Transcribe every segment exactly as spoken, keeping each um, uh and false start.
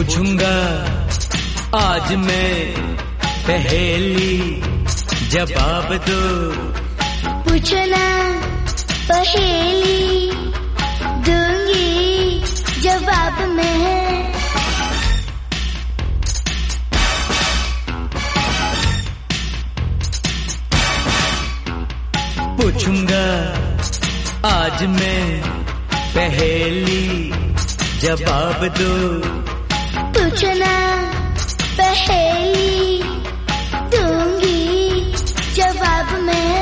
पूछूंगा आज मैं पहेली, जवाब दो। पूछना पहेली, दूंगी जवाब मैं। पूछूंगा आज मैं पहेली, जवाब दो। पूछना पहेली, दूंगी जवाब मैं।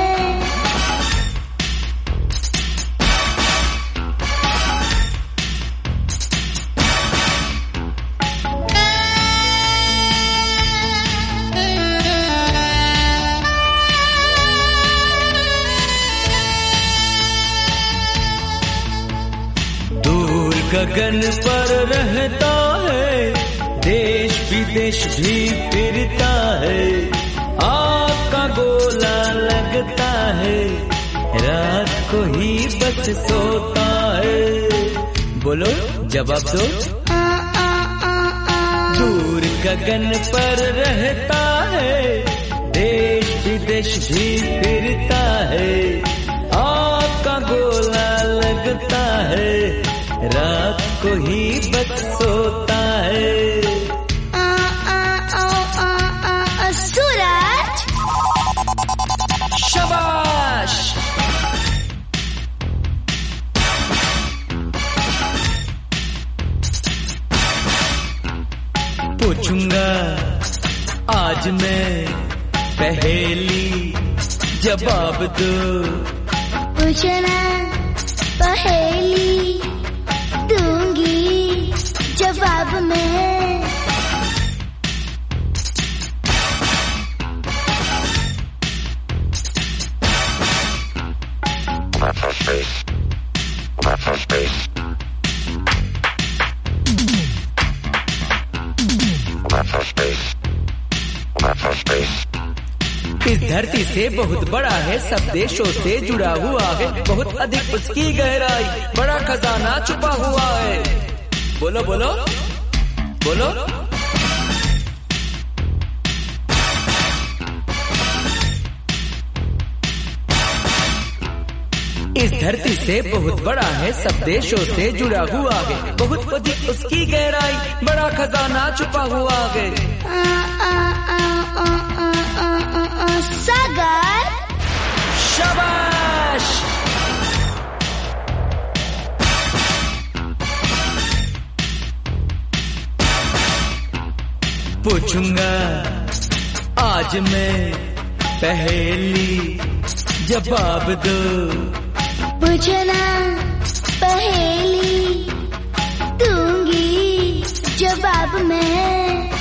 दूर गगन पर रहता है, देश विदेश भी फिरता है। आग का गोला लगता है, रात को ही बस सोता है। बोलो जवाब दो। आ, आ, आ, आ। दूर गगन पर रहता है, देश विदेश भी फिरता है। आग का गोला लगता है, रात को ही बस सोता है। आ, आ, आ, आ, आ, आ, सूरज। शाबाश। पूछूंगा आज मैं पहेली, जवाब दो। पूछना पहेली, दूंगी जवाब मैं। इस धरती से बहुत बड़ा है, सब देशों से जुड़ा हुआ है। बहुत अधिक उसकी गहराई, बड़ा खजाना छुपा हुआ है। बोलो बोलो बोलो। इस धरती से बहुत बड़ा है, सब देशों से जुड़ा हुआ है। बहुत अधिक उसकी गहराई, बड़ा खजाना छुपा हुआ है। आ, आ, आ, आ, आ, आ, आ, आ, सागर। शाबाश। पूछूंगा आज मैं पहेली, जवाब दो। पूछना पहेली, दूंगी जवाब मैं।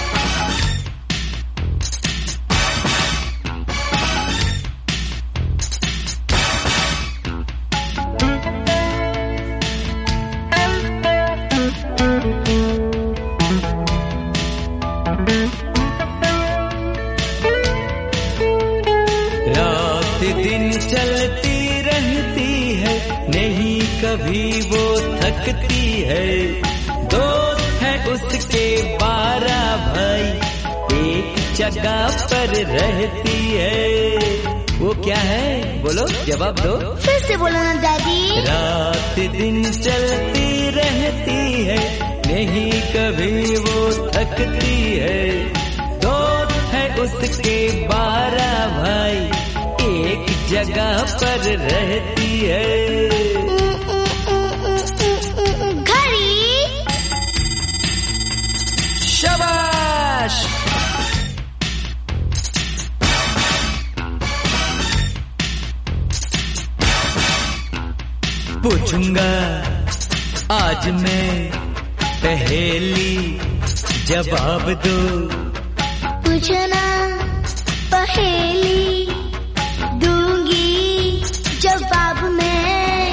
रात दिन चलती रहती है, नहीं कभी वो थकती है। दोस्त है उसके बारह भाई, एक जगह पर रहती है। वो क्या है? बोलो जवाब दो। फिर से बोलो ना दादी। रात दिन चलती रहती है, नहीं कभी वो थकती है। दोस्त है उसके बारह भाई, एक जगह पर रहती है। घड़ी। शाबाश। पूछूंगा आज मैं पहेली, जवाब दो। पूछना पहेली, दूंगी जवाब मैं।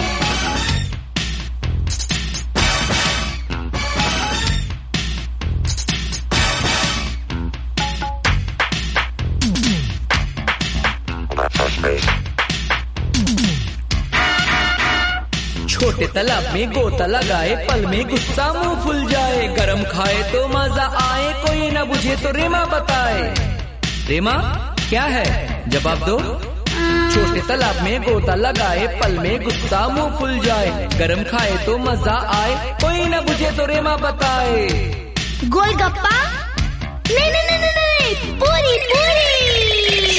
छोटे तालाब में गोता लगाए, पल में गुस्सा मुंह फुल जाए। गरम खाए तो मजा आए, कोई ना बुझे तो रेमा बताए। रेमा क्या है, जवाब दो। छोटे तालाब में गोता लगाए, पल में गुस्सा मुंह फुल जाए। गरम खाए तो मजा आए, कोई ना बुझे तो रेमा बताए। गोलगप्पा? नहीं नहीं नहीं नहीं, नहीं। पूरी पूरी।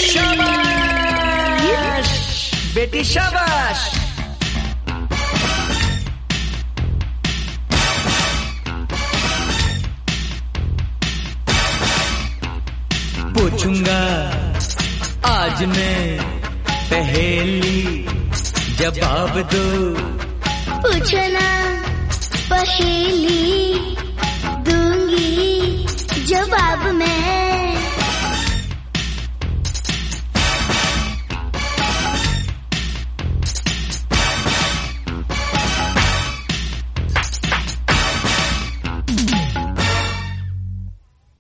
शाबाश बेटी शाबाश। पूछूंगा आज मैं पहेली, जवाब दो। पूछना